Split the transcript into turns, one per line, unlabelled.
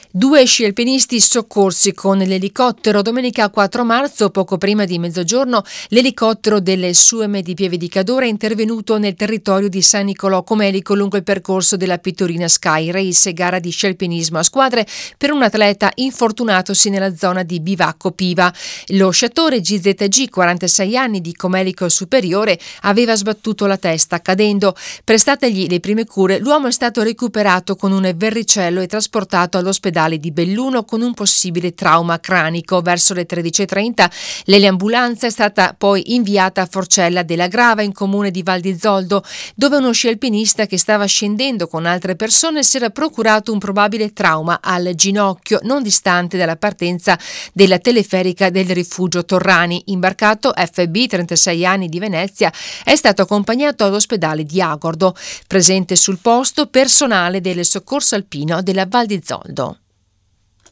2 sci alpinisti soccorsi con l'elicottero. Domenica 4 marzo, poco prima di mezzogiorno, l'elicottero delle SUEM di Pieve di Cadore è intervenuto nel territorio di San Nicolò Comelico lungo il percorso della Pittorina Sky Race, gara di sci alpinismo a squadre per un atleta infortunatosi nella zona di Bivacco Piva. Lo sciatore GZG, 46 anni, di Comelico Superiore, aveva sbattuto la testa cadendo. Prestategli le prime cure, l'uomo è stato recuperato con un verricello e trasportato all'ospedale di Belluno con un possibile trauma cranico. Verso le 13:30 l'eliambulanza è stata poi inviata a Forcella della Grava, in comune di Val di Zoldo, dove uno sci alpinista che stava scendendo con altre persone si era procurato un probabile trauma al ginocchio, non distante dalla partenza della teleferica del rifugio Torrani. Imbarcato, FB, 36 anni, di Venezia, è stato accompagnato all'ospedale di Agordo. Presente sul posto personale del soccorso alpino della Val di Zoldo.